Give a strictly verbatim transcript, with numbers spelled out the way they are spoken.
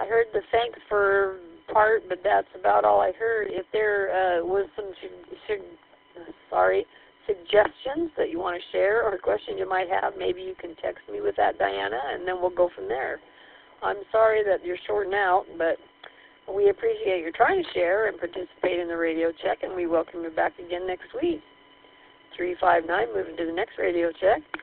I heard the thanks for part, but that's about all I heard. If there uh, was some su- su- sorry suggestions that you want to share or questions you might have, maybe you can text me with that, Diana, and then we'll go from there. I'm sorry that you're shorting out, but we appreciate your trying to share and participate in the radio check, and we welcome you back again next week. three five nine, moving to the next radio check.